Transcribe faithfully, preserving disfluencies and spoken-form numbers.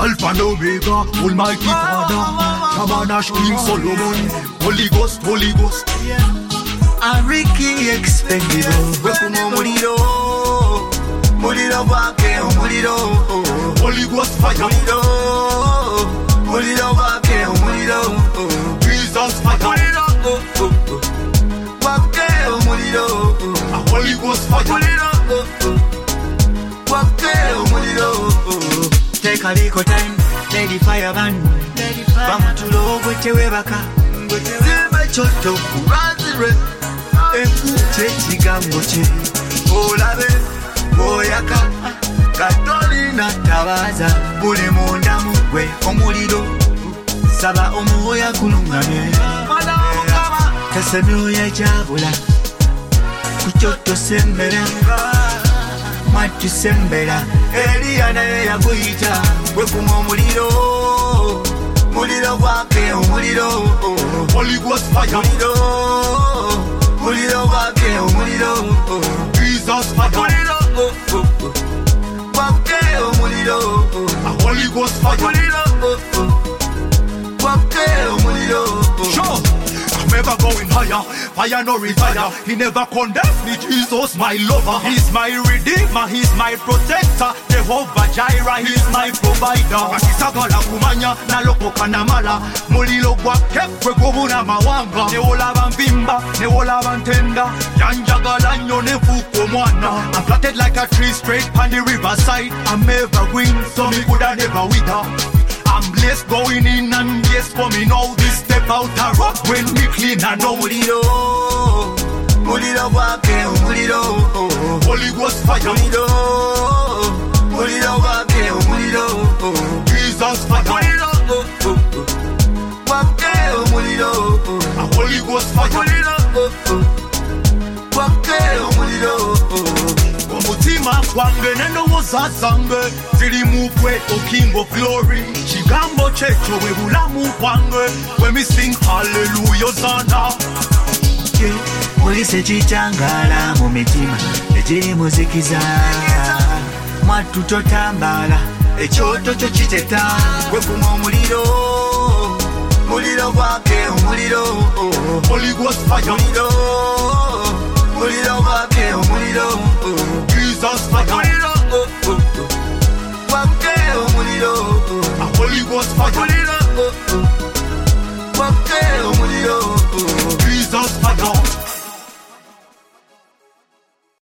Alpha and Omega, Almighty Father, Shamanash King Solomon, Holy Ghost, Holy Ghost. Ariki expendable. Wekumo muliro, muliro wake, muliro. Holy Ghost fire, muliro, muliro wake, muliro. Jesus fire, muliro, wake, muliro. Holy Ghost fire, muliro, wake, muliro. Take a little time, let the fire burn. Bamutulo gwetewe baka, zimba choto kurazire. Ekute kigambo kye olabe oyaka katolina tabaza buli munda mugwe omuliro saba omwoya kulungane tesemyoya jabula kuchoto sembera matu sembera Eliya naye yakuyita gwe kuma omuliro muliro gwake omuliro Holy Ghost fire, muliro muliro wake omuliro Jesus fire, muliro wake omuliro Holy Ghost fire, muliro wake omuliro. sure. I'm ever going higher, fire no retire. He never condemns me, Jesus my lover. He's my redeemer, he's my protector. Jehovah Jireh, he's my provider. Akisagala kumanya na loko kanamala. Mulilo gwake kwe kubuna mawanga. Ne olaba mvimba, ne olaba ntenda. Yanjagala nyo ne fuko mwana. I'm planted like a tree straight on the riverside. I'm evergreen, so me coulda never wither. I'm blessed going in and yes coming out. This step out a rock when me clean and no muliro muliro wake omuliro Holy Ghost fire, muliro muliro wake omuliro Jesus fire, muliro wake omuliro Holy Ghost fire, muliro wake omuliro. omutima gwange n'endowooza zange ziri mu gwe, O King of Glory. Kigambo kyekyo bwe bulamu bwange, when me sing hallelujah zana. Mulise kikyangala mu mitima egiri muzikiza mwattu totambala ekyoto kyo kiteta gwe kuma omuliro muliro gwake omuliro Holy Ghost fire, muliro muliro gwake omuliro Jesus fire, muliro gwake omuliro Holy Ghost fire, muliro gwake omuliro.